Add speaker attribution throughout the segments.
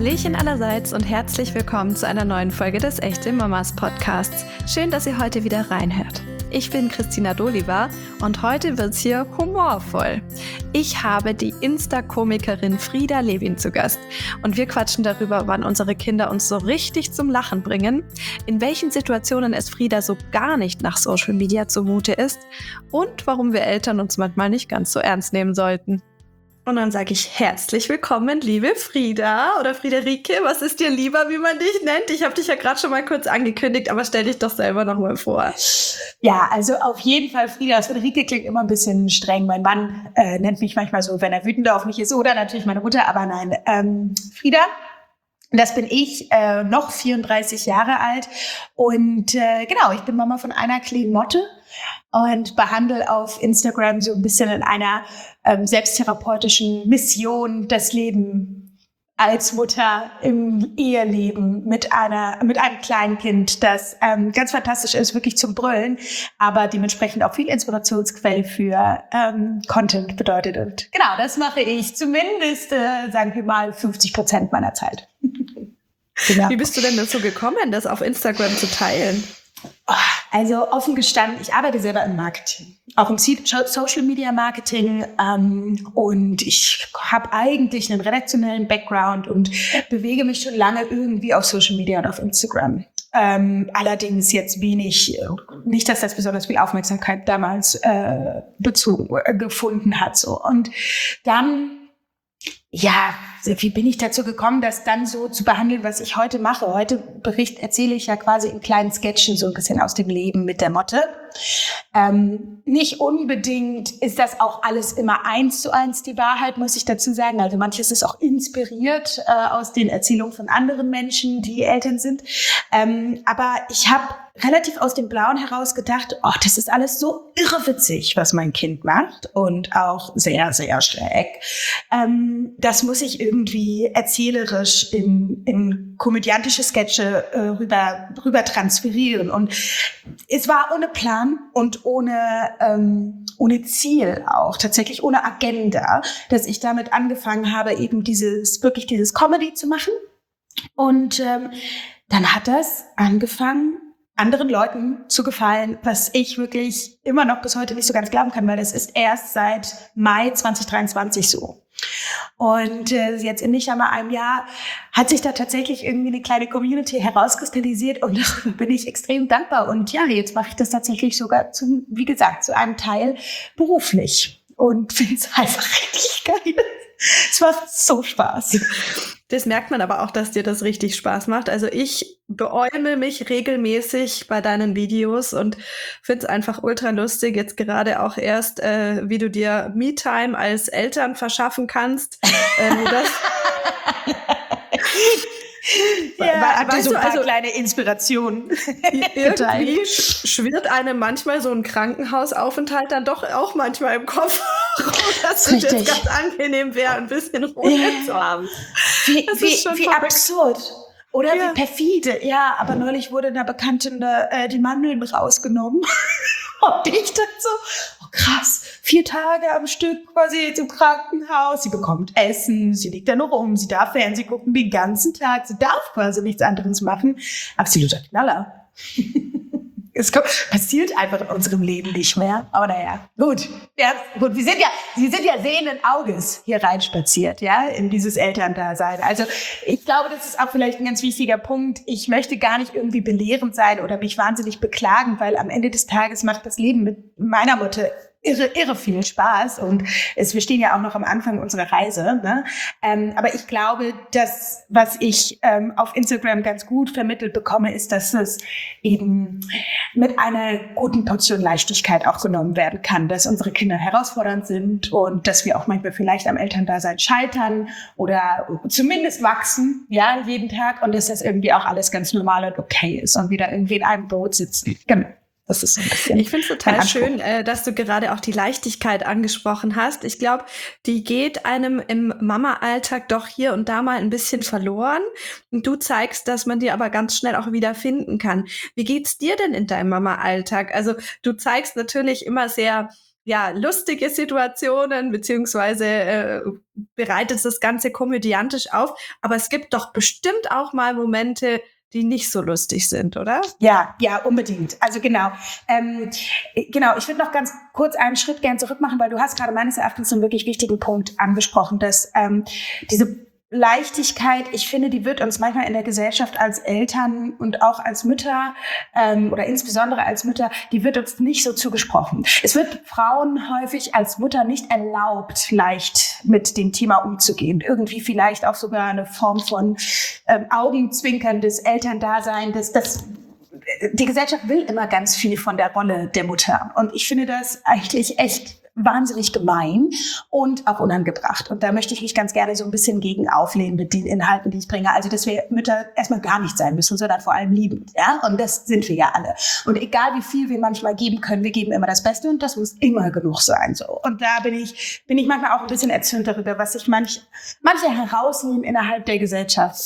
Speaker 1: Hallöchen allerseits und herzlich willkommen zu einer neuen Folge des Echte Mamas Podcasts. Schön, dass ihr heute wieder reinhört. Ich bin Christina Doliva und heute wird's hier humorvoll. Ich habe die Insta-Komikerin Frida Levin zu Gast und wir quatschen darüber, wann unsere Kinder uns so richtig zum Lachen bringen, in welchen Situationen es Frida so gar nicht nach Social Media zumute ist und warum wir Eltern uns manchmal nicht ganz so ernst nehmen sollten. Und dann sage ich herzlich willkommen, liebe Frida oder Friederike. Was ist dir lieber, wie man dich nennt? Ich habe dich ja gerade schon mal kurz angekündigt, aber stell dich doch selber noch mal vor.
Speaker 2: Ja, also auf jeden Fall Frida. Friederike klingt immer ein bisschen streng. Mein Mann nennt mich manchmal so, wenn er wütend auf mich ist, oder natürlich meine Mutter, aber nein. Frida, das bin ich, noch 34 Jahre alt und genau, ich bin Mama von einer kleinen Motte und behandle auf Instagram so ein bisschen in einer selbsttherapeutischen Mission das Leben als Mutter im Eheleben mit einem kleinen Kind, das ganz fantastisch ist, wirklich zum Brüllen, aber dementsprechend auch viel Inspirationsquelle für Content bedeutet. Und genau, das mache ich zumindest, sagen wir mal, 50% meiner Zeit. Genau.
Speaker 1: Wie bist du denn dazu gekommen, das auf Instagram zu teilen?
Speaker 2: Also offen gestanden, ich arbeite selber im Marketing, auch im Social Media Marketing und ich habe eigentlich einen redaktionellen Background und bewege mich schon lange irgendwie auf Social Media und auf Instagram. Allerdings jetzt nicht, dass das besonders viel Aufmerksamkeit damals gefunden hat. So. Und dann, ja, wie bin ich dazu gekommen, das dann so zu behandeln, was ich heute mache? Heute erzähle ich ja quasi in kleinen Sketchen so ein bisschen aus dem Leben mit der Motte. Nicht unbedingt ist das auch alles immer 1:1 die Wahrheit, muss ich dazu sagen. Also manches ist auch inspiriert aus den Erzählungen von anderen Menschen, die Eltern sind. Aber ich habe relativ aus dem Blauen heraus gedacht, das ist alles so irrewitzig, was mein Kind macht und auch sehr, sehr schräg. Das muss ich irgendwie erzählerisch in komödiantische Sketche rüber transferieren. Und es war ohne Plan und ohne Ziel auch, tatsächlich ohne Agenda, dass ich damit angefangen habe, eben dieses Comedy zu machen. Und dann hat das angefangen, anderen Leuten zu gefallen, was ich wirklich immer noch bis heute nicht so ganz glauben kann, weil das ist erst seit Mai 2023 so. Und jetzt in nicht einmal einem Jahr hat sich da tatsächlich irgendwie eine kleine Community herauskristallisiert und darüber bin ich extrem dankbar. Und ja, jetzt mache ich das tatsächlich sogar zu einem Teil beruflich und finde es einfach richtig geil. Es macht so Spaß.
Speaker 1: Das merkt man aber auch, dass dir das richtig Spaß macht. Also ich beäume mich regelmäßig bei deinen Videos und finde es einfach ultra lustig. Jetzt gerade auch erst, wie du dir Me-Time als Eltern verschaffen kannst.
Speaker 2: Ja, weißt du, ein paar kleine Inspirationen.
Speaker 1: Irgendwie schwirrt einem manchmal so ein Krankenhausaufenthalt dann doch auch manchmal im Kopf, dass es jetzt ganz angenehm wäre, ein bisschen Ruhe zu haben.
Speaker 2: Wie absurd. Oder wie perfide. Ja, aber neulich wurde einer Bekannten die Mandeln rausgenommen. Und ich dachte so, krass, 4 Tage am Stück quasi jetzt im Krankenhaus. Sie bekommt Essen, sie liegt da nur rum, sie darf Fernsehen gucken den ganzen Tag, sie darf quasi nichts anderes machen. Absoluter Knaller. Es passiert einfach in unserem Leben nicht mehr. Aber naja, gut. Ja, gut. Sie sind ja sehenden Auges hier reinspaziert, ja, in dieses Elterndasein. Also ich glaube, das ist auch vielleicht ein ganz wichtiger Punkt. Ich möchte gar nicht irgendwie belehrend sein oder mich wahnsinnig beklagen, weil am Ende des Tages macht das Leben mit meiner Mutter irre viel Spaß und wir stehen ja auch noch am Anfang unserer Reise, ne? Aber ich glaube, dass was ich auf Instagram ganz gut vermittelt bekomme, ist, dass es eben mit einer guten Portion Leichtigkeit auch genommen werden kann, dass unsere Kinder herausfordernd sind und dass wir auch manchmal vielleicht am Elterndasein scheitern oder zumindest wachsen, ja, jeden Tag und dass das irgendwie auch alles ganz normal und okay ist und wieder irgendwie in einem Boot sitzen. Genau. Das ist so ein bisschen.
Speaker 1: Ich finde es total schön, dass du gerade auch die Leichtigkeit angesprochen hast. Ich glaube, die geht einem im Mama-Alltag doch hier und da mal ein bisschen verloren. Und du zeigst, dass man die aber ganz schnell auch wieder finden kann. Wie geht's dir denn in deinem Mama-Alltag? Also du zeigst natürlich immer sehr ja, lustige Situationen, beziehungsweise bereitet das Ganze komödiantisch auf. Aber es gibt doch bestimmt auch mal Momente, die nicht so lustig sind, oder?
Speaker 2: Ja, unbedingt. Also genau. Genau, ich würde noch ganz kurz einen Schritt gern zurück machen, weil du hast gerade meines Erachtens einen wirklich wichtigen Punkt angesprochen, dass diese Leichtigkeit, ich finde, die wird uns manchmal in der Gesellschaft als Eltern und auch als Mütter oder insbesondere als Mütter, die wird uns nicht so zugesprochen. Es wird Frauen häufig als Mutter nicht erlaubt, leicht mit dem Thema umzugehen. Irgendwie vielleicht auch sogar eine Form von augenzwinkerndes Elterndasein. Die Gesellschaft will immer ganz viel von der Rolle der Mutter. Und ich finde das eigentlich echt wahnsinnig gemein und auch unangebracht. Und da möchte ich mich ganz gerne so ein bisschen gegen auflehnen mit den Inhalten, die ich bringe. Also, dass wir Mütter erstmal gar nicht sein müssen, sondern vor allem liebend. Ja? Und das sind wir ja alle. Und egal, wie viel wir manchmal geben können, wir geben immer das Beste und das muss immer genug sein. So. Und da bin ich manchmal auch ein bisschen erzürnt darüber, was sich manche herausnehmen innerhalb der Gesellschaft,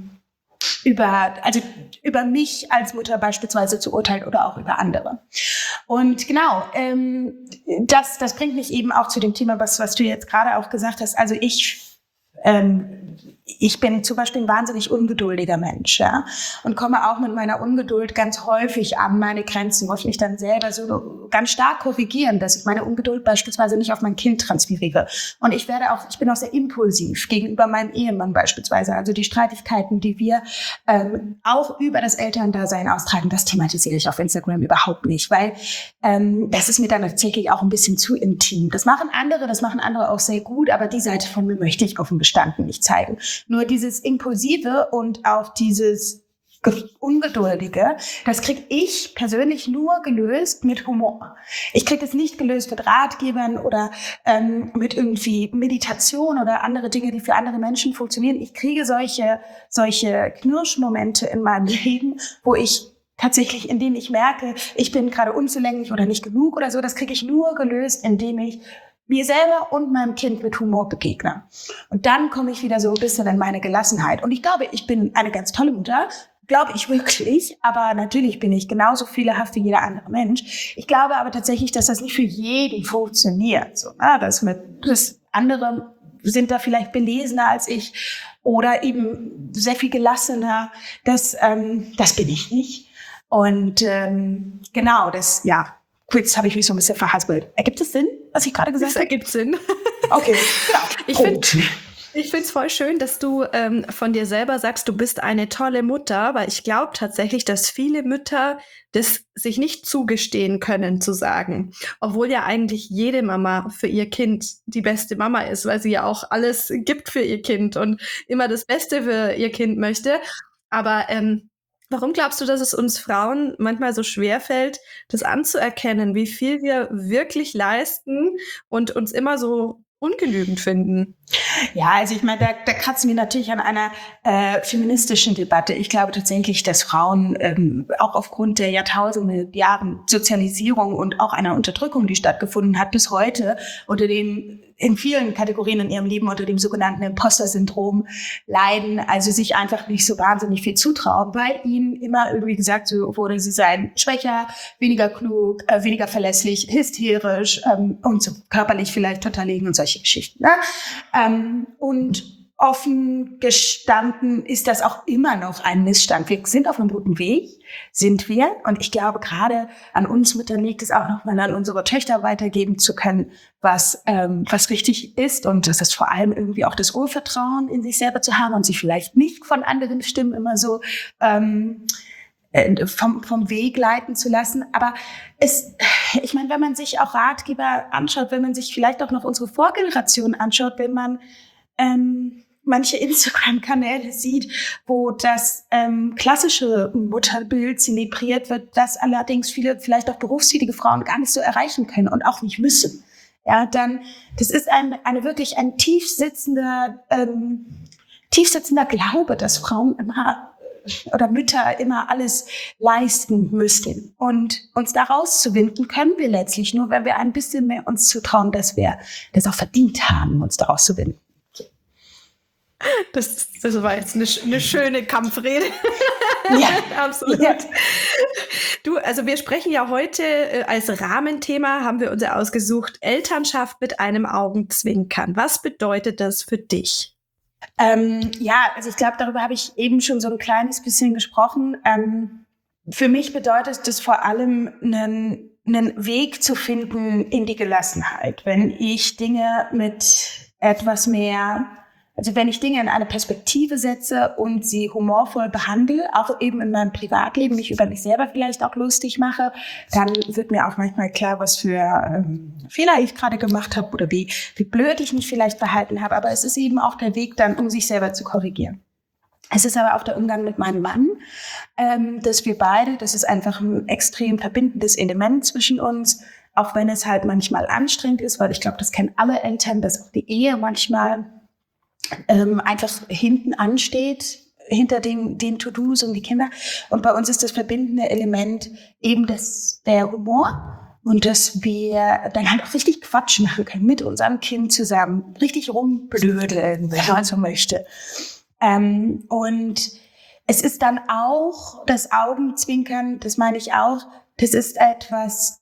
Speaker 2: über mich als Mutter beispielsweise zu urteilen oder auch über andere. Und genau, das bringt mich eben auch zu dem Thema, was du jetzt gerade auch gesagt hast. Also ich bin zum Beispiel ein wahnsinnig ungeduldiger Mensch, ja, und komme auch mit meiner Ungeduld ganz häufig an meine Grenzen, muss mich dann selber so ganz stark korrigieren, dass ich meine Ungeduld beispielsweise nicht auf mein Kind transferiere. Und ich bin auch sehr impulsiv gegenüber meinem Ehemann beispielsweise. Also die Streitigkeiten, die wir auch über das Elterndasein austragen, das thematisiere ich auf Instagram überhaupt nicht, weil das ist mir dann tatsächlich auch ein bisschen zu intim. Das machen andere auch sehr gut, aber die Seite von mir möchte ich offen gestanden nicht zeigen. Nur dieses Impulsive und auch dieses Ungeduldige, das kriege ich persönlich nur gelöst mit Humor. Ich kriege das nicht gelöst mit Ratgebern oder mit irgendwie Meditation oder andere Dinge, die für andere Menschen funktionieren. Ich kriege solche Knirschmomente in meinem Leben, wo ich tatsächlich, indem ich merke, ich bin gerade unzulänglich oder nicht genug oder so, das kriege ich nur gelöst, indem ich mir selber und meinem Kind mit Humor begegne. Und dann komme ich wieder so ein bisschen in meine Gelassenheit. Und ich glaube, ich bin eine ganz tolle Mutter, glaube ich wirklich, aber natürlich bin ich genauso fehlerhaft wie jeder andere Mensch. Ich glaube aber tatsächlich, dass das nicht für jeden funktioniert. So, das andere sind da vielleicht belesener als ich oder eben sehr viel gelassener. Das bin ich nicht. Und genau, jetzt habe ich mich so ein bisschen verhaspelt. Ergibt es Sinn, was ich gerade gesagt habe?
Speaker 1: Das ergibt Sinn.
Speaker 2: Okay, genau.
Speaker 1: Ich finde es voll schön, dass du von dir selber sagst, du bist eine tolle Mutter, weil ich glaube tatsächlich, dass viele Mütter das sich nicht zugestehen können, zu sagen. Obwohl ja eigentlich jede Mama für ihr Kind die beste Mama ist, weil sie ja auch alles gibt für ihr Kind und immer das Beste für ihr Kind möchte. Aber warum glaubst du, dass es uns Frauen manchmal so schwerfällt, das anzuerkennen, wie viel wir wirklich leisten und uns immer so ungenügend finden?
Speaker 2: Ja, also ich meine, da kratzen wir natürlich an einer feministischen Debatte. Ich glaube tatsächlich, dass Frauen auch aufgrund der Jahrtausende Jahren Sozialisierung und auch einer Unterdrückung, die stattgefunden hat, bis heute in vielen Kategorien in ihrem Leben unter dem sogenannten Imposter-Syndrom leiden, also sich einfach nicht so wahnsinnig viel zutrauen, weil ihnen immer irgendwie gesagt wurde, sie seien schwächer, weniger klug, weniger verlässlich, hysterisch und so körperlich vielleicht total legen und solche Geschichten. Ne? Und offen gestanden ist das auch immer noch ein Missstand. Wir sind auf einem guten Weg, sind wir. Und ich glaube, gerade an uns Müttern liegt es auch noch mal an unsere Töchter weitergeben zu können, was richtig ist. Und das ist vor allem irgendwie auch das Urvertrauen in sich selber zu haben und sich vielleicht nicht von anderen Stimmen immer so vom Weg leiten zu lassen. Aber ich meine, wenn man sich auch Ratgeber anschaut, wenn man sich vielleicht auch noch unsere Vorgeneration anschaut, wenn man manche Instagram-Kanäle sieht, wo das klassische Mutterbild zelebriert wird, das allerdings viele vielleicht auch berufstätige Frauen gar nicht so erreichen können und auch nicht müssen. Ja, dann, das ist wirklich ein tiefsitzender Glaube, dass Frauen immer oder Mütter immer alles leisten müssten. Und uns da rauszuwinden können wir letztlich nur, wenn wir ein bisschen mehr uns zutrauen, dass wir das auch verdient haben, uns daraus zu winden.
Speaker 1: Das war jetzt eine schöne Kampfrede.
Speaker 2: Ja,
Speaker 1: absolut.
Speaker 2: Ja.
Speaker 1: Du, also wir sprechen ja heute als Rahmenthema, haben wir uns ja ausgesucht, Elternschaft mit einem Augenzwinkern. Was bedeutet das für dich?
Speaker 2: Also ich glaube, darüber habe ich eben schon so ein kleines bisschen gesprochen. Für mich bedeutet das vor allem einen Weg zu finden in die Gelassenheit. Wenn ich Dinge mit etwas mehr, also wenn ich Dinge in eine Perspektive setze und sie humorvoll behandle, auch eben in meinem Privatleben, mich über mich selber vielleicht auch lustig mache, dann wird mir auch manchmal klar, was für Fehler ich gerade gemacht habe oder wie blöd ich mich vielleicht verhalten habe. Aber es ist eben auch der Weg dann, um sich selber zu korrigieren. Es ist aber auch der Umgang mit meinem Mann, dass wir beide, das ist einfach ein extrem verbindendes Element zwischen uns, auch wenn es halt manchmal anstrengend ist, weil ich glaube, das kennen alle Eltern, dass auch die Ehe manchmal einfach hinten ansteht, hinter den To-Dos und die Kinder. Und bei uns ist das verbindende Element eben der Humor und dass wir dann halt auch richtig Quatsch machen können mit unserem Kind zusammen, richtig rumblödeln, wenn man so möchte. Und es ist dann auch das Augenzwinkern, das meine ich auch, das ist etwas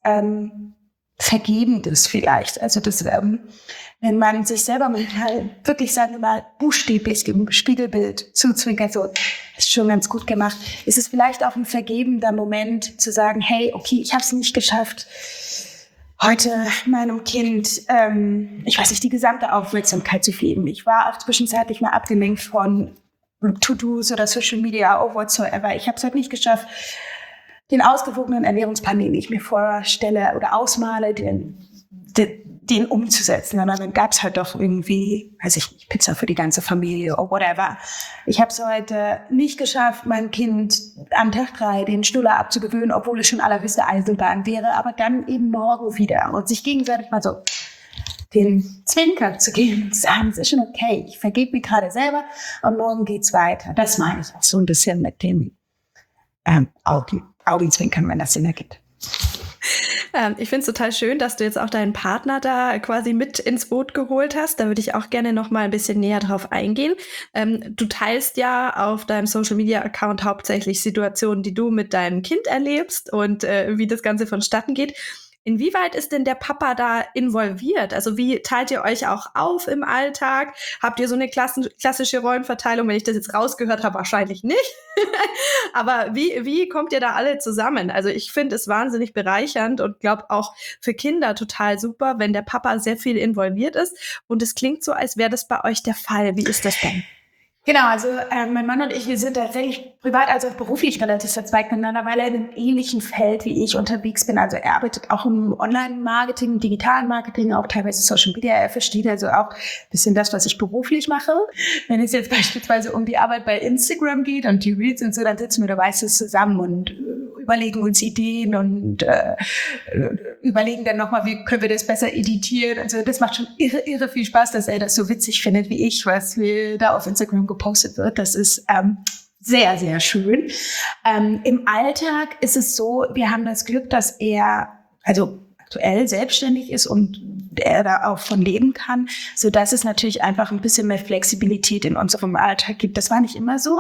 Speaker 2: Vergebendes vielleicht. Also das, wenn man sich selber mal wirklich, sagen wir mal, buchstäblich im Spiegelbild zuzwinkert, so, ist schon ganz gut gemacht, ist es vielleicht auch ein vergebender Moment zu sagen, hey, okay, ich habe es nicht geschafft, heute meinem Kind, ich weiß nicht, die gesamte Aufmerksamkeit zu geben. Ich war auch zwischenzeitlich mal abgelenkt von To-Dos oder Social Media or whatsoever. Ich habe es halt nicht geschafft, den ausgewogenen Ernährungsplan, den ich mir vorstelle oder ausmale, den umzusetzen. Und dann gab es halt doch irgendwie, weiß ich nicht, Pizza für die ganze Familie oder whatever. Ich habe es heute nicht geschafft, mein Kind am Tag 3 den Schnuller abzugewöhnen, obwohl es schon allerhöchste Eisenbahn wäre, aber dann eben morgen wieder. Und sich gegenseitig mal so den Zwinker zu geben und zu sagen, es ist schon okay, ich vergebe mir gerade selber und morgen geht's weiter. Das meine ich auch so ein bisschen mit dem Augenzwinkern, wenn das Sinn ergibt.
Speaker 1: Ich finde es total schön, dass du jetzt auch deinen Partner da quasi mit ins Boot geholt hast. Da würde ich auch gerne noch mal ein bisschen näher drauf eingehen. Du teilst ja auf deinem Social-Media-Account hauptsächlich Situationen, die du mit deinem Kind erlebst und wie das Ganze vonstatten geht. Inwieweit ist denn der Papa da involviert? Also wie teilt ihr euch auch auf im Alltag? Habt ihr so eine klassische Rollenverteilung? Wenn ich das jetzt rausgehört habe, wahrscheinlich nicht. Aber wie kommt ihr da alle zusammen? Also ich finde es wahnsinnig bereichernd und glaube auch für Kinder total super, wenn der Papa sehr viel involviert ist. Und es klingt so, als wäre das bei euch der Fall. Wie ist das denn?
Speaker 2: Genau, also mein Mann und ich, wir sind tatsächlich privat als auch beruflich relativ verzweigt miteinander, weil er in einem ähnlichen Feld wie ich unterwegs bin. Also er arbeitet auch im Online-Marketing, digitalen Marketing, auch teilweise Social Media. Er versteht also auch ein bisschen das, was ich beruflich mache. Wenn es jetzt beispielsweise um die Arbeit bei Instagram geht und die Reels und so, dann sitzen wir da meistens zusammen und überlegen uns Ideen und überlegen dann nochmal, wie können wir das besser editieren. Also das macht schon irre viel Spaß, dass er das so witzig findet wie ich, was wir da auf Instagram gepostet wird. Das ist sehr, sehr schön. Im Alltag ist es so, wir haben das Glück, dass er aktuell selbstständig ist und er da auch von leben kann, sodass es natürlich einfach ein bisschen mehr Flexibilität in unserem Alltag gibt. Das war nicht immer so.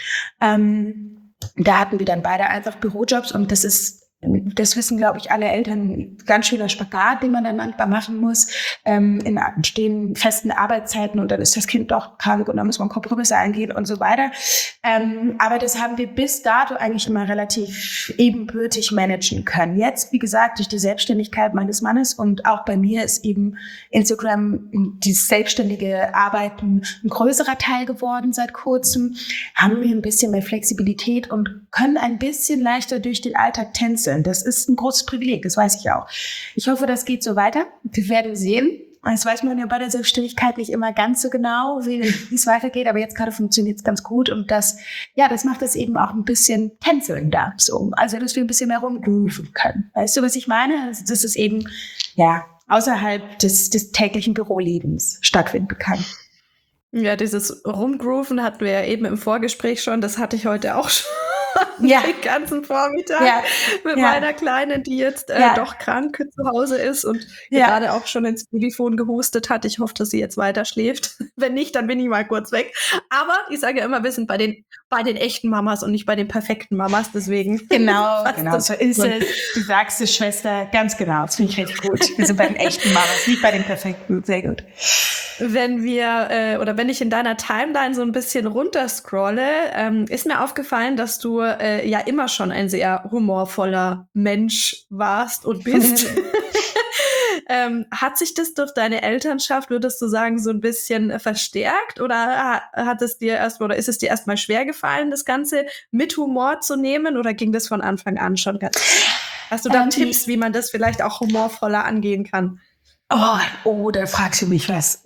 Speaker 2: Da hatten wir dann beide einfach Bürojobs und das wissen, glaube ich, alle Eltern, ein ganz schöner Spagat, den man dann manchmal machen muss, in stehen festen Arbeitszeiten und dann ist das Kind doch krank und dann muss man Kompromisse eingehen und so weiter. Aber das haben wir bis dato eigentlich immer relativ ebenbürtig managen können. Jetzt, wie gesagt, durch die Selbstständigkeit meines Mannes und auch bei mir ist eben Instagram, dieses selbstständige Arbeiten, ein größerer Teil geworden seit kurzem, haben wir ein bisschen mehr Flexibilität und können ein bisschen leichter durch den Alltag tänzeln. Das ist ein großes Privileg, das weiß ich auch. Ich hoffe, das geht so weiter. Wir werden sehen. Das weiß man ja bei der Selbstständigkeit nicht immer ganz so genau, wie es weitergeht, aber jetzt gerade funktioniert es ganz gut und das macht es eben auch ein bisschen tänzeln da, so. Also, dass wir ein bisschen mehr rumgrooven können. Weißt du, was ich meine? Also, dass es eben, außerhalb des täglichen Bürolebens stattfinden kann.
Speaker 1: Ja, dieses Rumgrooven hatten wir ja eben im Vorgespräch schon, das hatte ich heute auch schon. den ganzen Vormittag mit meiner Kleinen, die jetzt doch krank zu Hause ist und gerade auch schon ins Babyfon gehustet hat. Ich hoffe, dass sie jetzt weiter schläft. Wenn nicht, dann bin ich mal kurz weg. Aber ich sage ja immer, wir sind bei den echten Mamas und nicht bei den perfekten Mamas. Deswegen.
Speaker 2: Genau, so ist es. Du sagst es, Schwester, ganz genau. Das finde ich richtig gut. Wir sind bei den echten Mamas, nicht bei den perfekten. Sehr gut.
Speaker 1: Wenn wenn ich in deiner Timeline so ein bisschen runterscrolle, ist mir aufgefallen, dass du ja immer schon ein sehr humorvoller Mensch warst und bist. Hat sich das durch deine Elternschaft, würdest du sagen, so ein bisschen verstärkt oder ist es dir erstmal schwer gefallen, das Ganze mit Humor zu nehmen oder ging das von Anfang an schon ganz? Hast du da Tipps, wie man das vielleicht auch humorvoller angehen kann?
Speaker 2: Da fragst du mich was.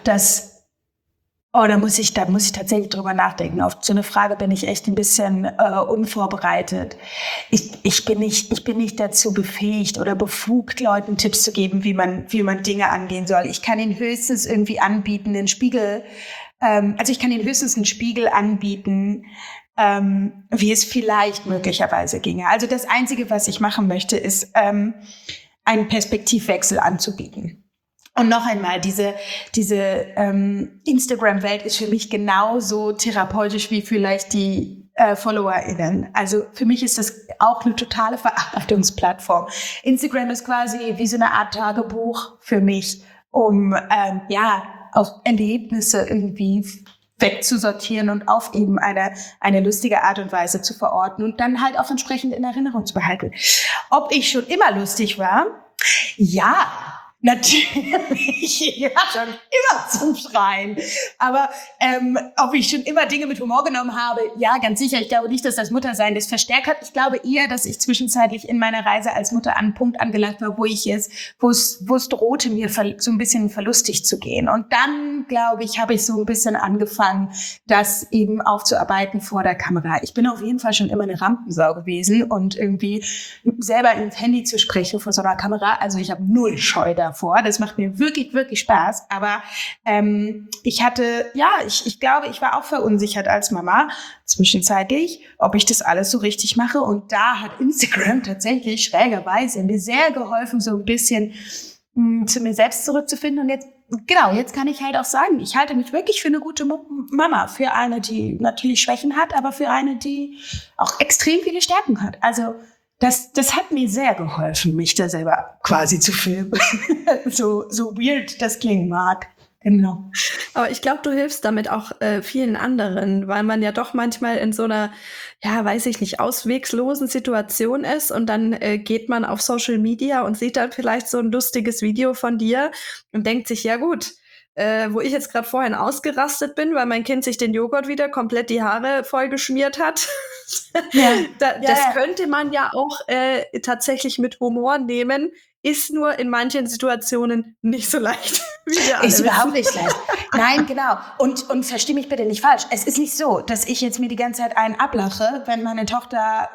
Speaker 2: Da muss ich tatsächlich drüber nachdenken. Auf so eine Frage bin ich echt ein bisschen unvorbereitet. Ich bin nicht dazu befähigt oder befugt, Leuten Tipps zu geben, wie man Dinge angehen soll. Ich kann ihnen höchstens irgendwie anbieten, einen Spiegel. Ich kann ihnen höchstens einen Spiegel anbieten, wie es vielleicht möglicherweise ginge. Also das Einzige, was ich machen möchte, ist einen Perspektivwechsel anzubieten. Und noch einmal, diese Instagram-Welt ist für mich genauso therapeutisch wie vielleicht die FollowerInnen. Also für mich ist das auch eine totale Verarbeitungsplattform. Instagram ist quasi wie so eine Art Tagebuch für mich, um auf Erlebnisse irgendwie wegzusortieren und auf eben eine lustige Art und Weise zu verorten und dann halt auch entsprechend in Erinnerung zu behalten. Ob ich schon immer lustig war? Ja, natürlich. Ja, schon immer zum Schreien. Aber ob ich schon immer Dinge mit Humor genommen habe? Ja, ganz sicher. Ich glaube nicht, dass das Muttersein das verstärkt hat. Ich glaube eher, dass ich zwischenzeitlich in meiner Reise als Mutter an einen Punkt angelangt war, wo es drohte, mir so ein bisschen verlustig zu gehen. Und dann, glaube ich, habe ich so ein bisschen angefangen, das eben aufzuarbeiten vor der Kamera. Ich bin auf jeden Fall schon immer eine Rampensau gewesen und irgendwie selber ins Handy zu sprechen vor so einer Kamera. Also ich habe null Scheu davor. Das macht mir wirklich, wirklich Spaß. Aber ich glaube, ich war auch verunsichert als Mama zwischenzeitlich, ob ich das alles so richtig mache. Und da hat Instagram tatsächlich schrägerweise mir sehr geholfen, so ein bisschen zu mir selbst zurückzufinden. Und jetzt kann ich halt auch sagen, ich halte mich wirklich für eine gute Mama. Für eine, die natürlich Schwächen hat, aber für eine, die auch extrem viele Stärken hat. Also das hat mir sehr geholfen, mich da selber quasi zu filmen. so weird das klingen mag. Genau.
Speaker 1: Aber ich glaube, du hilfst damit auch vielen anderen, weil man ja doch manchmal in so einer, auswegslosen Situation ist und dann geht man auf Social Media und sieht dann vielleicht so ein lustiges Video von dir und denkt sich, ja gut, wo ich jetzt gerade vorhin ausgerastet bin, weil mein Kind sich den Joghurt wieder komplett die Haare voll geschmiert hat. Das könnte man ja auch tatsächlich mit Humor nehmen, ist nur in manchen Situationen nicht so leicht.
Speaker 2: Ist überhaupt nicht leicht. Nein, genau. Und versteh mich bitte nicht falsch. Es ist nicht so, dass ich jetzt mir die ganze Zeit einen ablache, wenn meine Tochter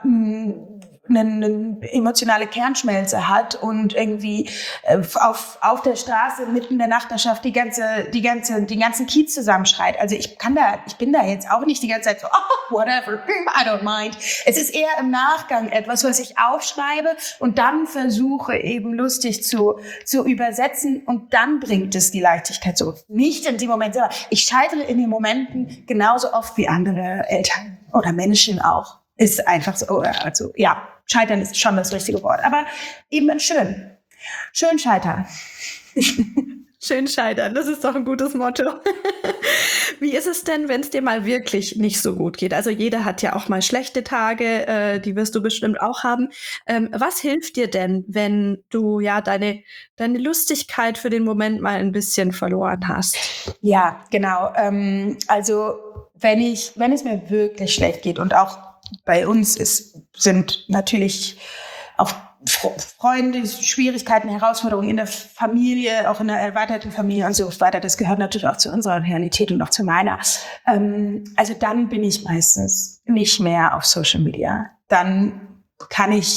Speaker 2: eine emotionale Kernschmelze hat und irgendwie auf der Straße mitten in der Nachbarschaft die ganzen Kids zusammenschreit. Also ich bin da jetzt auch nicht die ganze Zeit so, whatever, I don't mind. Es ist eher im Nachgang etwas, was ich aufschreibe und dann versuche eben lustig zu übersetzen und dann bringt es die Leichtigkeit zurück. Nicht in dem Moment selber. Ich scheitere in den Momenten genauso oft wie andere Eltern oder Menschen auch. Ist einfach so, scheitern ist schon das richtige Wort. Aber eben schön scheitern.
Speaker 1: Schön scheitern, das ist doch ein gutes Motto. Wie ist es denn, wenn es dir mal wirklich nicht so gut geht? Also jeder hat ja auch mal schlechte Tage, die wirst du bestimmt auch haben. Was hilft dir denn, wenn du deine Lustigkeit für den Moment mal ein bisschen verloren hast?
Speaker 2: Ja, genau. Also wenn es mir wirklich schlecht geht und auch bei uns sind natürlich auch Freunde, Schwierigkeiten, Herausforderungen in der Familie, auch in der erweiterten Familie und so weiter. Das gehört natürlich auch zu unserer Realität und auch zu meiner. Also dann bin ich meistens nicht mehr auf Social Media. Dann kann ich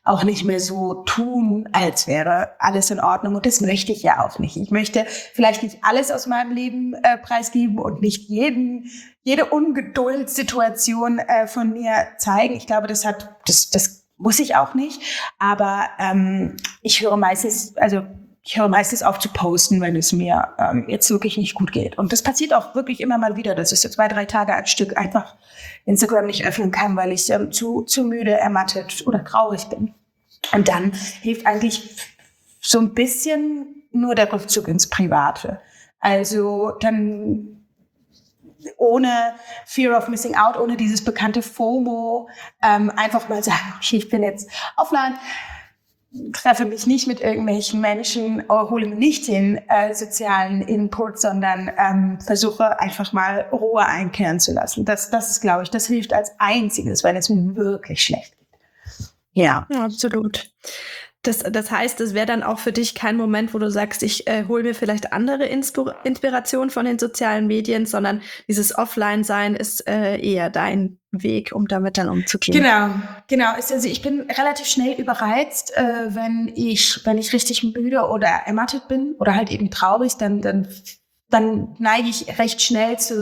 Speaker 2: auch nicht mehr so tun, als wäre alles in Ordnung. Und das möchte ich ja auch nicht. Ich möchte vielleicht nicht alles aus meinem Leben preisgeben und nicht jede Ungeduldssituation von mir zeigen. Ich glaube, das muss ich auch nicht. Aber ich höre meistens auf zu posten, wenn es mir jetzt wirklich nicht gut geht. Und das passiert auch wirklich immer mal wieder, dass ich so 2-3 Tage am Stück einfach Instagram nicht öffnen kann, weil ich zu müde, ermattet oder traurig bin. Und dann hilft eigentlich so ein bisschen nur der Rückzug ins Private. Also dann ohne Fear of Missing Out, ohne dieses bekannte FOMO, einfach mal sagen, okay, ich bin jetzt offline, treffe mich nicht mit irgendwelchen Menschen, hole mir nicht den sozialen Input, sondern versuche einfach mal Ruhe einkehren zu lassen. Das ist, glaube ich, das hilft als einziges, wenn es mir wirklich schlecht geht.
Speaker 1: Ja, absolut. Das heißt, es wäre dann auch für dich kein Moment, wo du sagst, ich hole mir vielleicht andere Inspiration von den sozialen Medien, sondern dieses Offline-Sein ist eher dein Weg, um damit dann umzugehen.
Speaker 2: Genau. Also ich bin relativ schnell überreizt, wenn ich richtig müde oder ermattet bin oder halt eben traurig, dann neige ich recht schnell zu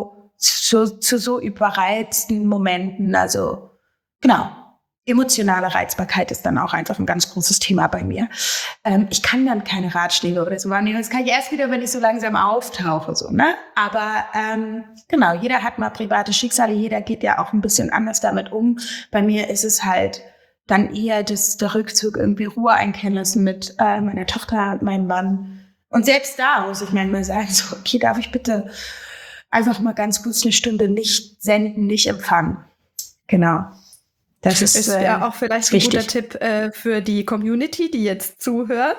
Speaker 2: so überreizten Momenten. Also genau. Emotionale Reizbarkeit ist dann auch einfach ein ganz großes Thema bei mir. Ich kann dann keine Ratschläge oder so wahrnehmen. Das kann ich erst wieder, wenn ich so langsam auftauche, so, ne? Aber genau, jeder hat mal private Schicksale, jeder geht ja auch ein bisschen anders damit um. Bei mir ist es halt dann eher der Rückzug, irgendwie Ruhe einkehren lassen mit meiner Tochter und meinem Mann. Und selbst da muss ich manchmal sagen, so, okay, darf ich bitte einfach mal ganz kurz eine Stunde nicht senden, nicht empfangen. Genau.
Speaker 1: Das ist ja auch vielleicht ein guter Tipp für die Community, die jetzt zuhört.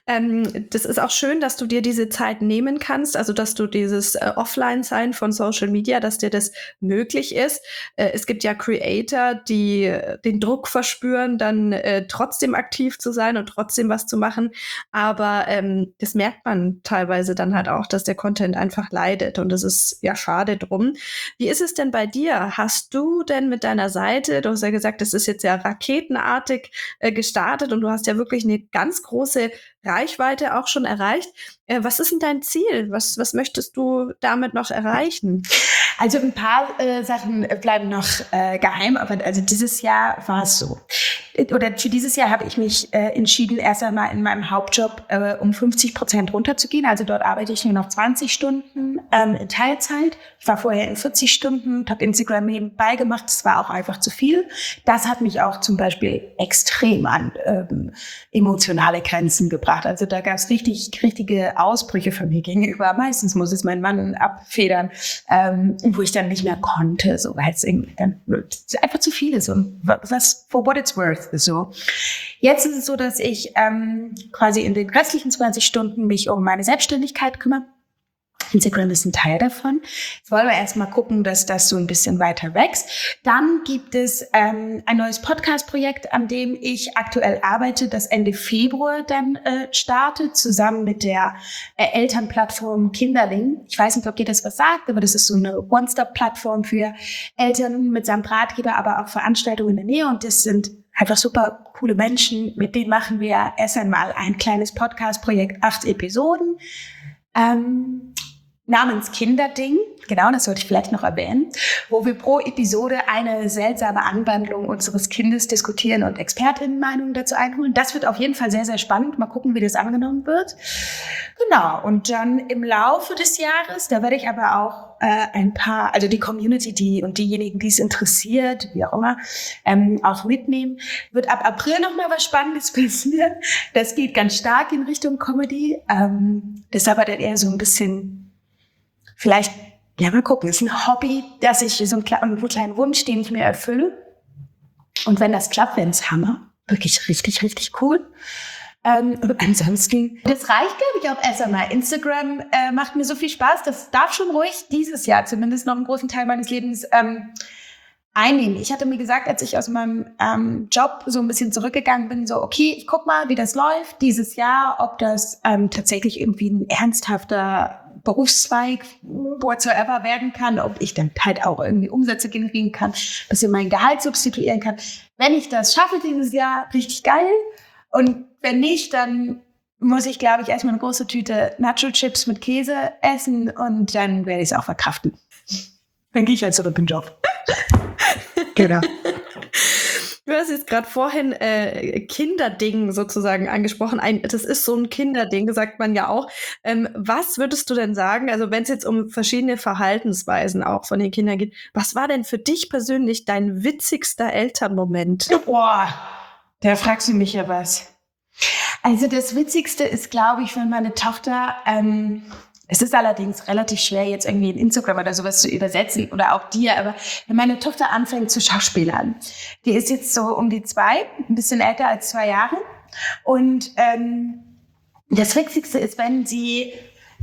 Speaker 1: Das ist auch schön, dass du dir diese Zeit nehmen kannst, also dass du dieses Offline-Sein von Social Media, dass dir das möglich ist. Es gibt ja Creator, die den Druck verspüren, dann trotzdem aktiv zu sein und trotzdem was zu machen. Aber das merkt man teilweise dann halt auch, dass der Content einfach leidet und das ist ja schade drum. Wie ist es denn bei dir? Hast du denn mit deiner Seite, du hast ja gesagt, das ist jetzt ja raketenartig gestartet und du hast ja wirklich eine ganz große Reichweite auch schon erreicht. Was ist denn dein Ziel? Was möchtest du damit noch erreichen?
Speaker 2: Also ein paar Sachen bleiben noch geheim, aber also dieses Jahr war es so. Oder für dieses Jahr habe ich mich entschieden, erst einmal in meinem Hauptjob um 50% runterzugehen. Also dort arbeite ich nur noch 20 Stunden in Teilzeit. Ich war vorher in 40 Stunden, habe Instagram nebenbei gemacht. Das war auch einfach zu viel. Das hat mich auch zum Beispiel extrem an emotionale Grenzen gebracht. Also da gab es richtige Ausbrüche von mir gegenüber. Meistens muss es mein Mann abfedern, wo ich dann nicht mehr konnte, so, weil es irgendwie dann einfach zu viel ist und was for what it's worth. So. Jetzt ist es so, dass ich quasi in den restlichen 20 Stunden mich um meine Selbstständigkeit kümmere. Instagram ist ein Teil davon. Jetzt wollen wir erstmal gucken, dass das so ein bisschen weiter wächst. Dann gibt es ein neues Podcast-Projekt, an dem ich aktuell arbeite, das Ende Februar dann startet, zusammen mit der Elternplattform Kinderling. Ich weiß nicht, ob dir das was sagt, aber das ist so eine One-Stop-Plattform für Eltern mitsamt Ratgeber, aber auch Veranstaltungen in der Nähe. Und das sind einfach super coole Menschen. Mit denen machen wir erst einmal ein kleines Podcast-Projekt, 8 Episoden. Namens Kinderding, genau, das sollte ich vielleicht noch erwähnen, wo wir pro Episode eine seltsame Anwandlung unseres Kindes diskutieren und Expertinnenmeinungen dazu einholen. Das wird auf jeden Fall sehr, sehr spannend. Mal gucken, wie das angenommen wird. Genau, und dann im Laufe des Jahres, da werde ich aber auch ein paar, also die Community und diejenigen, die es interessiert, wie auch immer, auch mitnehmen. Wird ab April noch mal was Spannendes passieren. Das geht ganz stark in Richtung Comedy. Das ist aber dann eher so ein bisschen vielleicht, ja, mal gucken, ist ein Hobby, dass ich so einen kleinen Wunsch, den ich mir erfülle. Und wenn das klappt, wenn es Hammer, wirklich richtig, richtig cool. Und ansonsten, das reicht, glaube ich, auch erst einmal. Instagram macht mir so viel Spaß, das darf schon ruhig dieses Jahr zumindest noch einen großen Teil meines Lebens einnehmen. Ich hatte mir gesagt, als ich aus meinem Job so ein bisschen zurückgegangen bin, so, okay, ich guck mal, wie das läuft dieses Jahr, ob das tatsächlich irgendwie ein ernsthafter Berufszweig whatsoever werden kann, ob ich dann halt auch irgendwie Umsätze generieren kann, bisschen mein Gehalt substituieren kann. Wenn ich das schaffe dieses Jahr, richtig geil. Und wenn nicht, dann muss ich, glaube ich, erstmal eine große Tüte Nacho-Chips mit Käse essen und dann werde ich es auch verkraften. Dann gehe ich halt zurück in den Job. Genau.
Speaker 1: Du hast jetzt gerade vorhin Kinderding sozusagen angesprochen. Das ist so ein Kinderding, sagt man ja auch. Was würdest du denn sagen, also wenn es jetzt um verschiedene Verhaltensweisen auch von den Kindern geht, was war denn für dich persönlich dein witzigster Elternmoment?
Speaker 2: Boah, da fragst du mich ja was. Also das Witzigste ist, glaube ich, wenn meine Tochter, es ist allerdings relativ schwer, jetzt irgendwie in Instagram oder sowas zu übersetzen oder auch dir, aber wenn meine Tochter anfängt zu schauspielern, die ist jetzt so um die 2, ein bisschen älter als 2 Jahre und das Witzigste ist, wenn sie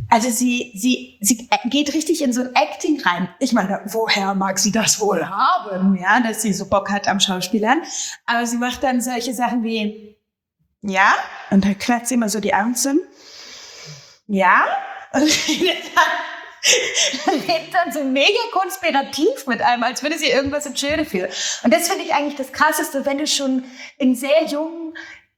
Speaker 2: geht richtig in so ein Acting rein. Ich meine, woher mag sie das wohl haben, ja, dass sie so Bock hat am Schauspielern, aber sie macht dann solche Sachen wie, ja, und dann knackt sie immer so die Augen zu, ja, und redet dann so mega konspirativ mit einem, als würde sie irgendwas im Schilde führen. Und das finde ich eigentlich das Krasseste, wenn du schon in sehr jungen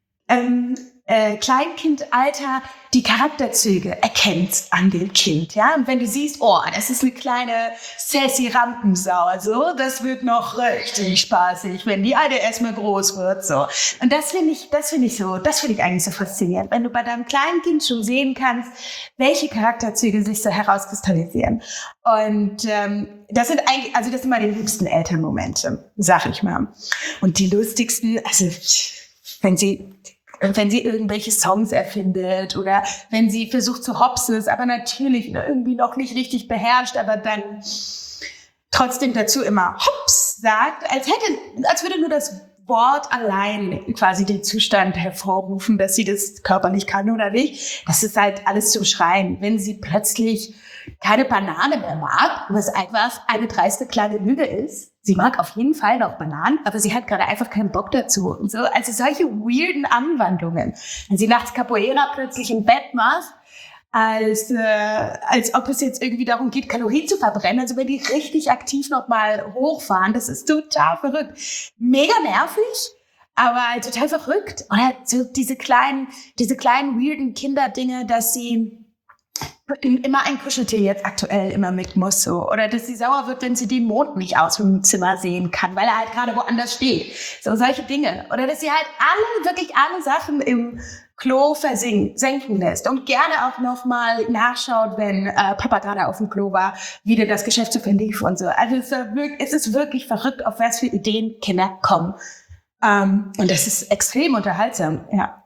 Speaker 2: Kleinkindalter die Charakterzüge erkennst an dem Kind, ja. Und wenn du siehst, oh, das ist eine kleine sassy Rampensau, also das wird noch richtig spaßig, wenn die Alte erstmal groß wird, so. Und das finde ich eigentlich so faszinierend, wenn du bei deinem kleinen Kind schon sehen kannst, welche Charakterzüge sich so herauskristallisieren. Und das sind meine liebsten Elternmomente, sag ich mal. Und die lustigsten, also wenn sie irgendwelche Songs erfindet oder wenn sie versucht zu hopsen, ist aber natürlich irgendwie noch nicht richtig beherrscht, aber dann trotzdem dazu immer hops sagt, als würde nur das Wort allein quasi den Zustand hervorrufen, dass sie das körperlich kann oder nicht. Das ist halt alles zum Schreien. Wenn sie plötzlich keine Banane mehr mag, was einfach eine dreiste kleine Lüge ist. Sie mag auf jeden Fall noch Bananen, aber sie hat gerade einfach keinen Bock dazu. Und so, also solche weirden Anwandlungen. Wenn sie nachts Capoeira plötzlich im Bett macht, als ob es jetzt irgendwie darum geht, Kalorien zu verbrennen. Also wenn die richtig aktiv nochmal hochfahren, das ist total verrückt. Mega nervig, aber total verrückt. Oder so diese kleinen weirden Kinderdinge, dass sie immer ein Kuscheltier jetzt aktuell immer mit muss, so. Oder dass sie sauer wird, wenn sie den Mond nicht aus dem Zimmer sehen kann, weil er halt gerade woanders steht. So solche Dinge. Oder dass sie halt wirklich alle Sachen im Klo senken lässt und gerne auch nochmal nachschaut, wenn Papa gerade auf dem Klo war, wie denn das Geschäft zu verlief und so. Also es ist wirklich verrückt, auf was für Ideen Kinder kommen. Und das ist extrem unterhaltsam, ja.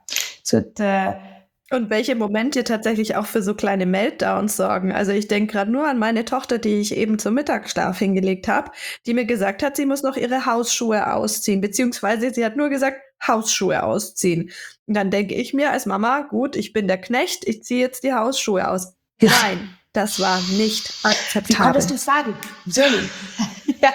Speaker 1: Und welche Momente tatsächlich auch für so kleine Meltdowns sorgen. Also ich denke gerade nur an meine Tochter, die ich eben zum Mittagsschlaf hingelegt habe, die mir gesagt hat, sie muss noch ihre Hausschuhe ausziehen, beziehungsweise sie hat nur gesagt, Hausschuhe ausziehen. Und dann denke ich mir als Mama, gut, ich bin der Knecht, ich ziehe jetzt die Hausschuhe aus. Nein, das war nicht akzeptabel.
Speaker 2: Wie konntest du es sagen? Sorry. Ja,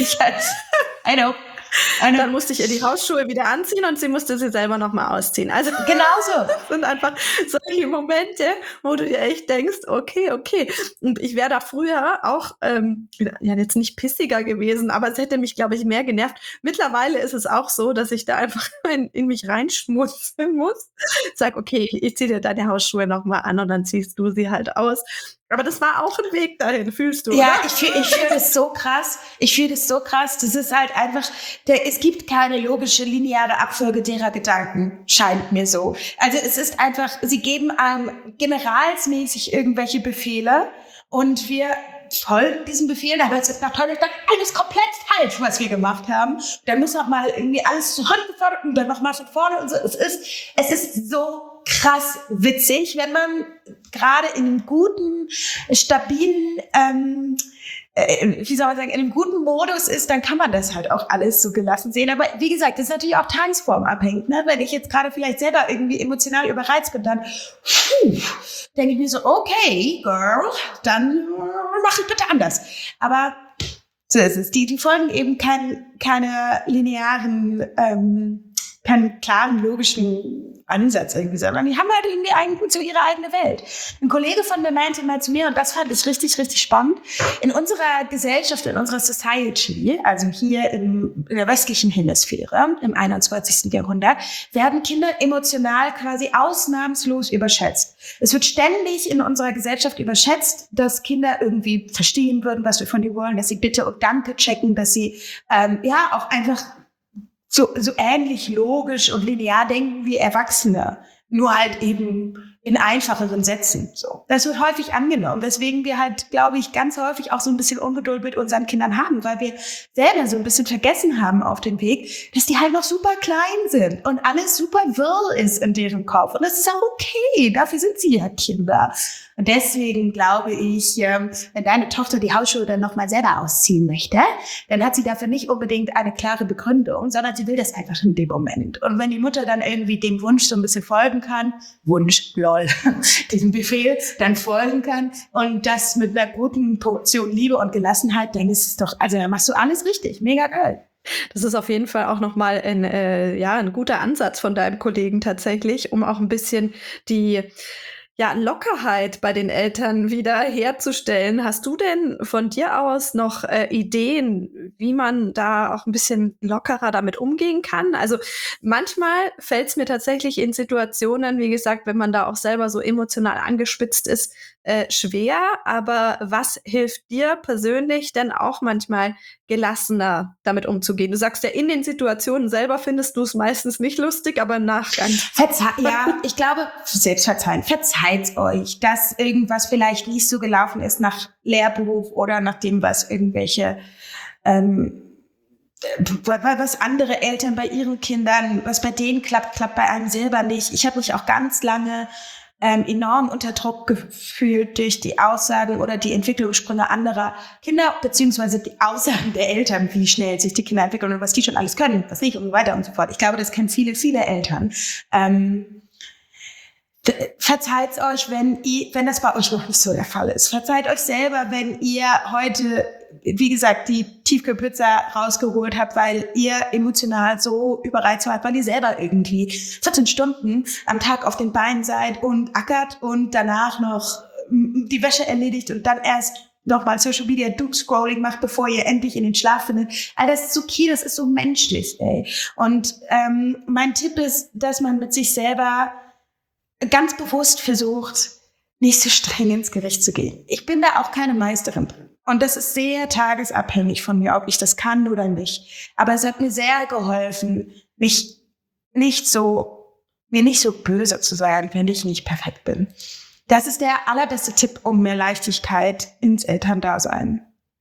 Speaker 2: I know.
Speaker 1: Dann musste ich ihr die Hausschuhe wieder anziehen und sie musste sie selber nochmal ausziehen. Also
Speaker 2: genauso.
Speaker 1: Das sind einfach solche Momente, wo du dir echt denkst, okay. Und ich wäre da früher auch, jetzt nicht pissiger gewesen, aber es hätte mich, glaube ich, mehr genervt. Mittlerweile ist es auch so, dass ich da einfach in mich reinschmutzen muss. Sag, okay, ich ziehe dir deine Hausschuhe nochmal an und dann ziehst du sie halt aus. Aber das war auch ein Weg dahin, fühlst du,
Speaker 2: ja,
Speaker 1: oder?
Speaker 2: Ich fühle das so krass. Das ist halt einfach, es gibt keine logische, lineare Abfolge derer Gedanken, scheint mir so. Also es ist einfach, sie geben generalsmäßig irgendwelche Befehle und wir folgen diesen Befehlen, aber es ist nach Tag alles komplett falsch, was wir gemacht haben. Dann muss noch mal irgendwie alles zurückgefordert und dann noch mal von vorne und so. Es ist so krass witzig, wenn man gerade in einem guten, stabilen, in einem guten Modus ist, dann kann man das halt auch alles so gelassen sehen. Aber wie gesagt, das ist natürlich auch tagesformabhängig. Ne? Wenn ich jetzt gerade vielleicht selber irgendwie emotional überreizt bin, dann denke ich mir so, okay, Girl, dann mach ich bitte anders. Aber So ist es. Die folgen eben keine linearen, keinen klaren, logischen Ansatz irgendwie, sondern die haben halt irgendwie so ihre eigene Welt. Ein Kollege von mir meinte mal zu mir, und das fand ich richtig, richtig spannend, in unserer Gesellschaft, in unserer Society, also hier in der westlichen Hemisphäre im 21. Jahrhundert, werden Kinder emotional quasi ausnahmslos überschätzt. Es wird ständig in unserer Gesellschaft überschätzt, dass Kinder irgendwie verstehen würden, was wir von ihnen wollen, dass sie Bitte und Danke checken, dass sie auch einfach so ähnlich logisch und linear denken wie Erwachsene, nur halt eben in einfacheren Sätzen. So. Das wird häufig angenommen, weswegen wir halt, glaube ich, ganz häufig auch so ein bisschen Ungeduld mit unseren Kindern haben, weil wir selber so ein bisschen vergessen haben auf dem Weg, dass die halt noch super klein sind und alles super wirr ist in deren Kopf. Und das ist auch okay, dafür sind sie ja Kinder. Und deswegen glaube ich, wenn deine Tochter die Hausschuhe dann nochmal selber ausziehen möchte, dann hat sie dafür nicht unbedingt eine klare Begründung, sondern sie will das einfach in dem Moment. Und wenn die Mutter dann irgendwie dem Wunsch so ein bisschen folgen kann, diesem Befehl dann folgen kann und das mit einer guten Portion Liebe und Gelassenheit, dann ist es doch, also dann machst du alles richtig, mega geil.
Speaker 1: Das ist auf jeden Fall auch nochmal ein guter Ansatz von deinem Kollegen tatsächlich, um auch ein bisschen die Lockerheit bei den Eltern wieder herzustellen. Hast du denn von dir aus noch Ideen, wie man da auch ein bisschen lockerer damit umgehen kann? Also manchmal fällt es mir tatsächlich in Situationen, wie gesagt, wenn man da auch selber so emotional angespitzt ist, schwer. Aber was hilft dir persönlich denn auch manchmal gelassener damit umzugehen? Du sagst ja, in den Situationen selber findest du es meistens nicht lustig, aber im Nachgang.
Speaker 2: Ich glaube, selbstverzeihen. Verzeiht euch, dass irgendwas vielleicht nicht so gelaufen ist nach Lehrberuf oder nach dem, was irgendwelche was andere Eltern bei ihren Kindern, was bei denen klappt bei einem selber nicht. Ich habe mich auch ganz lange enorm unter Druck gefühlt durch die Aussagen oder die Entwicklungssprünge anderer Kinder, beziehungsweise die Aussagen der Eltern, wie schnell sich die Kinder entwickeln und was die schon alles können, was nicht und so weiter und so fort. Ich glaube, das kennen viele, viele Eltern. Verzeiht euch, wenn das bei euch noch nicht so der Fall ist. Verzeiht euch selber, wenn ihr heute, wie gesagt, die Tiefkühlpizza rausgeholt habt, weil ihr emotional so überreizt wart, weil ihr selber irgendwie 14 Stunden am Tag auf den Beinen seid und ackert und danach noch die Wäsche erledigt und dann erst nochmal Social Media Doomscrolling macht, bevor ihr endlich in den Schlaf findet. All das ist okay, das ist so menschlich, ey. Und mein Tipp ist, dass man mit sich selber ganz bewusst versucht, nicht so streng ins Gericht zu gehen. Ich bin da auch keine Meisterin drin. Und das ist sehr tagesabhängig von mir, ob ich das kann oder nicht. Aber es hat mir sehr geholfen, mir nicht so böse zu sein, wenn ich nicht perfekt bin. Das ist der allerbeste Tipp, um mehr Leichtigkeit ins Elterndasein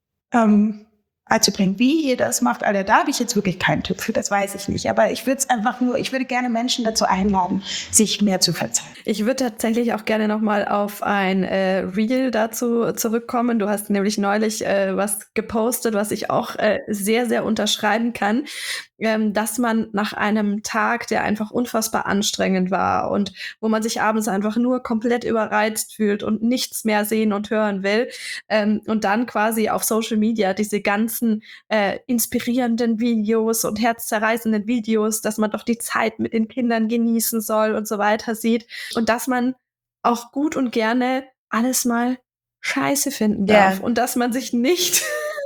Speaker 2: einzubringen. Wie ihr das macht, Alter, da habe ich jetzt wirklich keinen Tipp für, das weiß ich nicht. Aber ich würde gerne Menschen dazu einladen, sich mehr zu verzeihen.
Speaker 1: Ich würde tatsächlich auch gerne nochmal auf ein Reel dazu zurückkommen. Du hast nämlich neulich was gepostet, was ich auch sehr, sehr unterschreiben kann, dass man nach einem Tag, der einfach unfassbar anstrengend war und wo man sich abends einfach nur komplett überreizt fühlt und nichts mehr sehen und hören will, und dann quasi auf Social Media diese ganzen inspirierenden Videos und herzzerreißenden Videos, dass man doch die Zeit mit den Kindern genießen soll und so weiter sieht und dass man auch gut und gerne alles mal scheiße finden darf und dass man sich nicht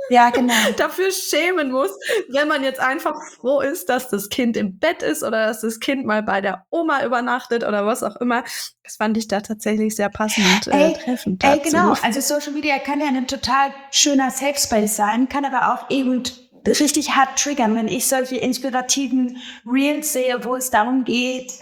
Speaker 1: dafür schämen muss, wenn man jetzt einfach froh ist, dass das Kind im Bett ist oder dass das Kind mal bei der Oma übernachtet oder was auch immer. Das fand ich da tatsächlich sehr passend und treffend dazu.
Speaker 2: Genau. Also Social Media kann ja ein total schöner Safe Space sein, kann aber auch eben richtig hart triggern, wenn ich solche inspirativen Reels sehe, wo es darum geht,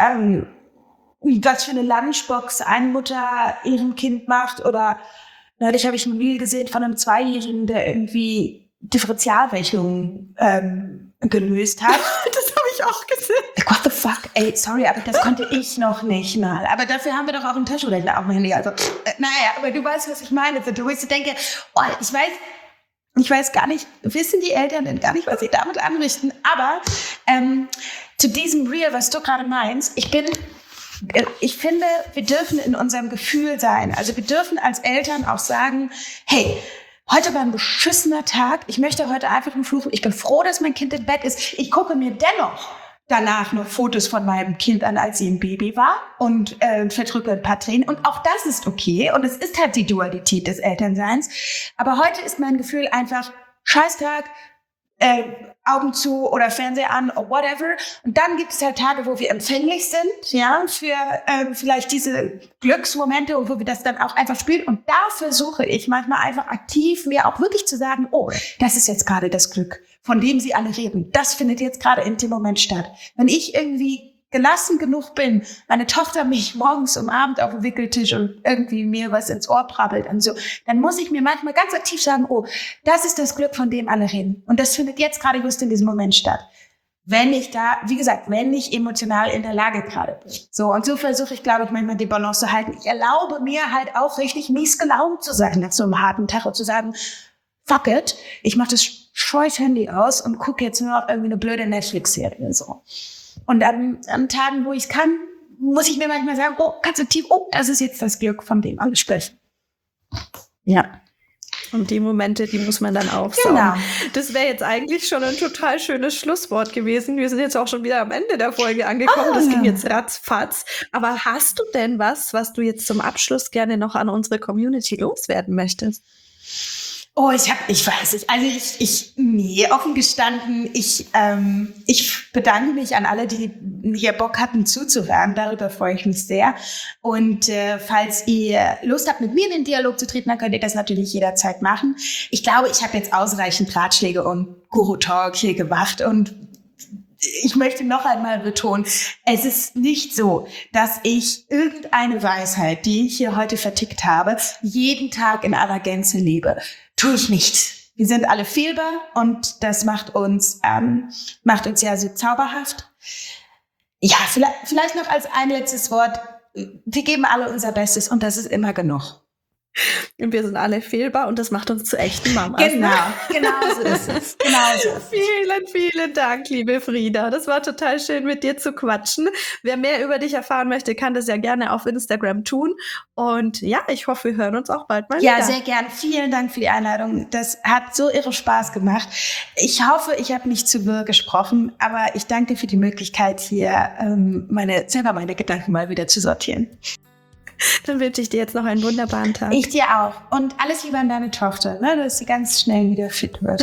Speaker 2: was für eine Lunchbox eine Mutter ihrem Kind macht oder neulich habe ich ein Reel gesehen von einem 2-Jährigen, der irgendwie Differentialrechnungen gelöst hat.
Speaker 1: Das habe ich auch gesehen.
Speaker 2: What the fuck? Ey, sorry, aber das konnte ich noch nicht mal. Aber dafür haben wir doch auch einen Taschenrechner auf dem Handy. Also, aber du weißt, was ich meine. Wo ich so denke, ich weiß gar nicht, wissen die Eltern denn gar nicht, was sie damit anrichten? Aber zu diesem Reel, was du gerade meinst, ich finde, wir dürfen in unserem Gefühl sein. Also wir dürfen als Eltern auch sagen, hey, heute war ein beschissener Tag. Ich möchte heute einfach nur fluchen. Ich bin froh, dass mein Kind im Bett ist. Ich gucke mir dennoch danach noch Fotos von meinem Kind an, als sie ein Baby war und verdrücke ein paar Tränen. Und auch das ist okay. Und es ist halt die Dualität des Elternseins. Aber heute ist mein Gefühl einfach Scheißtag, Augen zu oder Fernseher an oder whatever. Und dann gibt es halt Tage, wo wir empfänglich sind, ja, für vielleicht diese Glücksmomente und wo wir das dann auch einfach spielen. Und da versuche ich manchmal einfach aktiv mir auch wirklich zu sagen, oh, das ist jetzt gerade das Glück, von dem sie alle reden. Das findet jetzt gerade in dem Moment statt. Wenn ich irgendwie gelassen genug bin, meine Tochter mich morgens um Abend auf dem Wickeltisch und irgendwie mir was ins Ohr brabbelt und so, dann muss ich mir manchmal ganz aktiv sagen, oh, das ist das Glück, von dem alle reden. Und das findet jetzt gerade just in diesem Moment statt. Wenn ich emotional in der Lage gerade bin. So, und so versuche ich, glaube ich, manchmal die Balance zu halten. Ich erlaube mir halt auch richtig mies gelaunt zu sein nach so einem harten Tag und zu sagen, fuck it, ich mache das scheiß Handy aus und gucke jetzt nur noch irgendwie eine blöde Netflix-Serie, so. Und an Tagen, wo ich es kann, muss ich mir manchmal sagen, oh, ganz aktiv, oh, das ist jetzt das Glück, von dem alle sprechen. Ja.
Speaker 1: Und die Momente, die muss man dann aufsaugen.
Speaker 2: Genau.
Speaker 1: Das wäre jetzt eigentlich schon ein total schönes Schlusswort gewesen. Wir sind jetzt auch schon wieder am Ende der Folge angekommen. Das ging jetzt ratzfatz. Aber hast du denn was du jetzt zum Abschluss gerne noch an unsere Community loswerden möchtest?
Speaker 2: Oh, ich weiß nicht. Also offen gestanden, ich bedanke mich an alle, die hier Bock hatten zuzuhören. Darüber freue ich mich sehr. Und falls ihr Lust habt, mit mir in den Dialog zu treten, dann könnt ihr das natürlich jederzeit machen. Ich glaube, ich habe jetzt ausreichend Ratschläge und Guru-Talk hier gemacht und ich möchte noch einmal betonen, es ist nicht so, dass ich irgendeine Weisheit, die ich hier heute vertickt habe, jeden Tag in aller Gänze lebe. Tue ich nicht. Wir sind alle fehlbar und das macht uns ja so zauberhaft. Ja, vielleicht noch als ein letztes Wort. Wir geben alle unser Bestes und das ist immer genug.
Speaker 1: Und wir sind alle fehlbar und das macht uns zu echten Mamas.
Speaker 2: Genau so ist es.
Speaker 1: Vielen, vielen Dank, liebe Frieda. Das war total schön, mit dir zu quatschen. Wer mehr über dich erfahren möchte, kann das ja gerne auf Instagram tun. Und ja, ich hoffe, wir hören uns auch bald mal wieder.
Speaker 2: Ja, sehr gern. Vielen Dank für die Einladung. Das hat so irre Spaß gemacht. Ich hoffe, ich habe nicht zu wirr gesprochen, aber ich danke dir für die Möglichkeit, hier meine Gedanken mal wieder zu sortieren.
Speaker 1: Dann wünsche ich dir jetzt noch einen wunderbaren Tag.
Speaker 2: Ich dir auch. Und alles Liebe an deine Tochter, ne, dass sie ganz schnell wieder fit wird.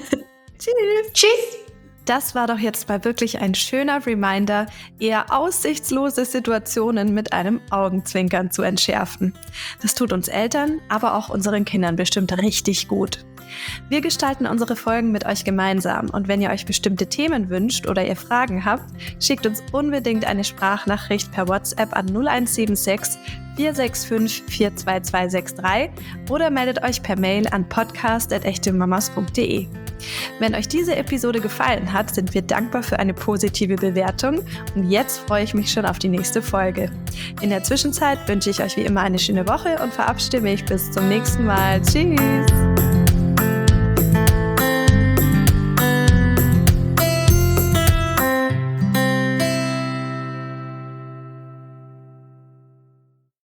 Speaker 2: Tschüss.
Speaker 1: Das war doch jetzt mal wirklich ein schöner Reminder, eher aussichtslose Situationen mit einem Augenzwinkern zu entschärfen. Das tut uns Eltern, aber auch unseren Kindern bestimmt richtig gut. Wir gestalten unsere Folgen mit euch gemeinsam und wenn ihr euch bestimmte Themen wünscht oder ihr Fragen habt, schickt uns unbedingt eine Sprachnachricht per WhatsApp an 0176 465 42263 oder meldet euch per Mail an podcast@echtemamas.de. Wenn euch diese Episode gefallen hat, sind wir dankbar für eine positive Bewertung und jetzt freue ich mich schon auf die nächste Folge. In der Zwischenzeit wünsche ich euch wie immer eine schöne Woche und verabschiede mich bis zum nächsten Mal. Tschüss!